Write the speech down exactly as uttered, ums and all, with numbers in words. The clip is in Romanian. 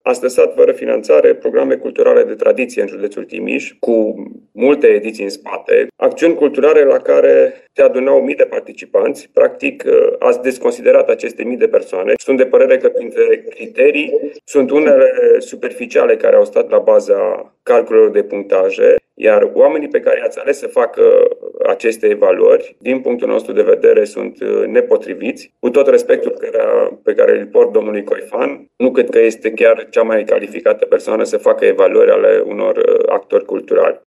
ați lăsat fără finanțare programe culturale de tradiție în județul Timiș, cu multe ediții în spate, acțiuni culturale la care se adunau mii de participanți. Practic, ați desconsiderat aceste mii de persoane. Sunt de părere că printre criterii sunt unele superficiale care au stat la baza calculelor de punctaje, iar oamenii pe care i-ați ales să facă aceste evaluări, din punctul nostru de vedere, sunt nepotriviți. Cu tot respectul pe care îl port domnului Coifan, nu cred că este chiar cea mai calificată persoană să facă evaluări ale unor actori culturali.